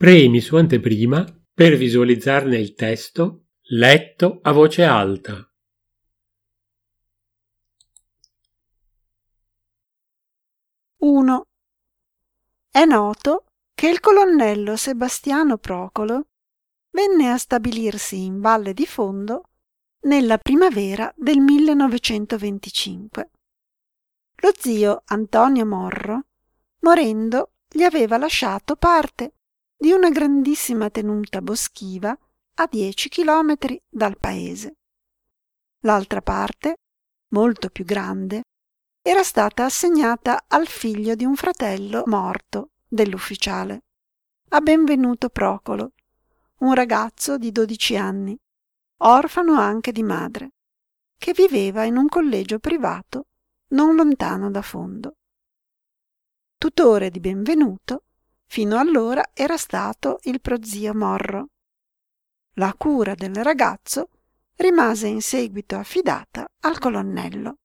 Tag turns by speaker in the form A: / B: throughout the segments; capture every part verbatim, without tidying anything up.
A: Premi su anteprima per visualizzarne il testo letto a voce alta.
B: uno. È noto che il colonnello Sebastiano Procolo venne a stabilirsi in Valle di Fondo nella primavera del millenovecentoventicinque. Lo zio Antonio Morro, morendo, gli aveva lasciato parte di una grandissima tenuta boschiva a dieci chilometri dal paese. L'altra parte, molto più grande, era stata assegnata al figlio di un fratello morto dell'ufficiale, a Benvenuto Procolo, un ragazzo di dodici anni, orfano anche di madre, che viveva in un collegio privato non lontano da Fondo. Tutore di Benvenuto, fino allora era stato il prozio Morro. La cura del ragazzo rimase in seguito affidata al colonnello.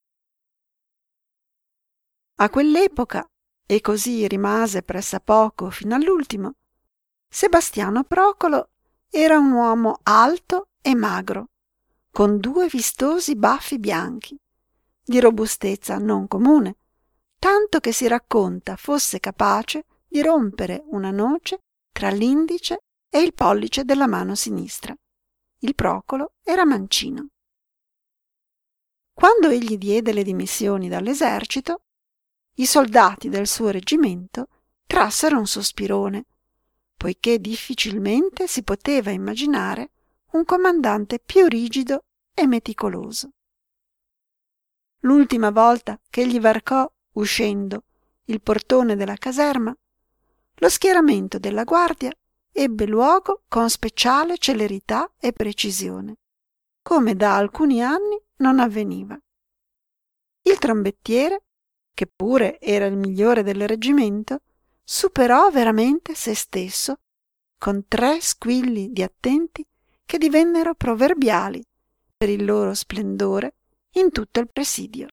B: A quell'epoca, e così rimase pressappoco fino all'ultimo, Sebastiano Procolo era un uomo alto e magro, con due vistosi baffi bianchi, di robustezza non comune, tanto che si racconta fosse capace di rompere una noce tra l'indice e il pollice della mano sinistra. Il Procolo era mancino. Quando egli diede le dimissioni dall'esercito, i soldati del suo reggimento trassero un sospirone, poiché difficilmente si poteva immaginare un comandante più rigido e meticoloso. L'ultima volta che egli varcò, uscendo, il portone della caserma, lo schieramento della guardia ebbe luogo con speciale celerità e precisione, come da alcuni anni non avveniva. Il trombettiere, che pure era il migliore del reggimento, superò veramente se stesso con tre squilli di attenti che divennero proverbiali per il loro splendore in tutto il presidio.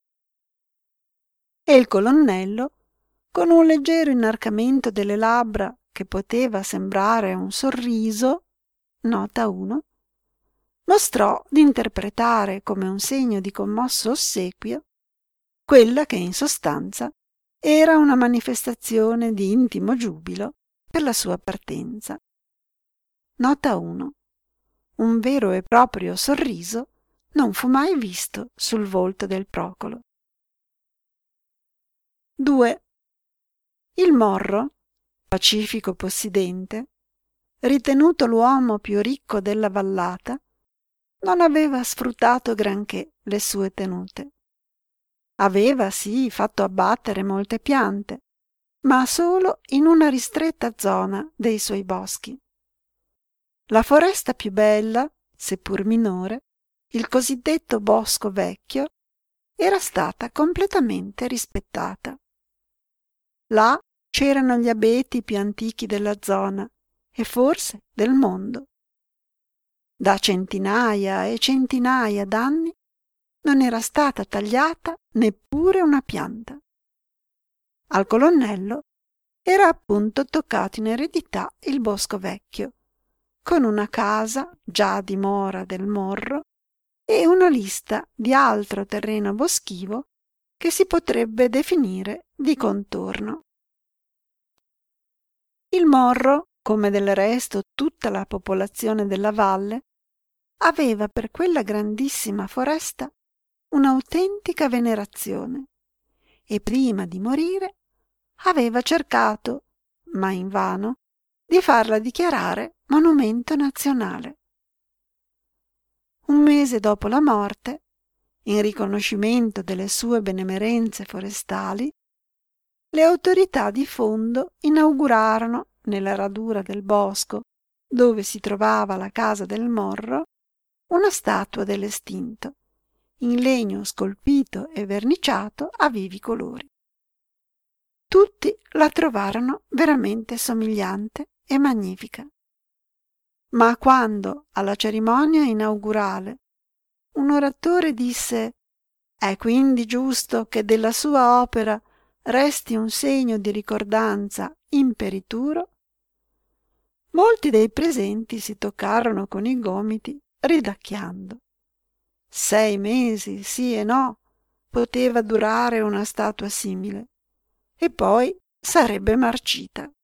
B: E il colonnello, con un leggero inarcamento delle labbra che poteva sembrare un sorriso, nota uno, mostrò d'interpretare come un segno di commosso ossequio quella che in sostanza era una manifestazione di intimo giubilo per la sua partenza. Nota uno. Un vero e proprio sorriso non fu mai visto sul volto del Procolo. due. Il Morro, pacifico possidente, ritenuto l'uomo più ricco della vallata, non aveva sfruttato granché le sue tenute. Aveva sì fatto abbattere molte piante, ma solo in una ristretta zona dei suoi boschi. La foresta più bella, seppur minore, il cosiddetto bosco vecchio, era stata completamente rispettata. Là c'erano gli abeti più antichi della zona e forse del mondo. Da centinaia e centinaia d'anni non era stata tagliata neppure una pianta. Al colonnello era appunto toccato in eredità il bosco vecchio, con una casa già dimora del Morro e una lista di altro terreno boschivo che si potrebbe definire di contorno. Il Morro, come del resto tutta la popolazione della valle, aveva per quella grandissima foresta un'autentica venerazione e prima di morire aveva cercato, ma invano, di farla dichiarare monumento nazionale. Un mese dopo la morte, in riconoscimento delle sue benemerenze forestali, le autorità di Fondo inaugurarono nella radura del bosco dove si trovava la casa del Morro una statua dell'estinto, in legno scolpito e verniciato a vivi colori. Tutti la trovarono veramente somigliante e magnifica. Ma quando, alla cerimonia inaugurale, un oratore disse «È quindi giusto che della sua opera resti un segno di ricordanza imperituro», Molti dei presenti si toccarono con i gomiti ridacchiando. Sei mesi, sì e no, poteva durare una statua simile, e poi sarebbe marcita.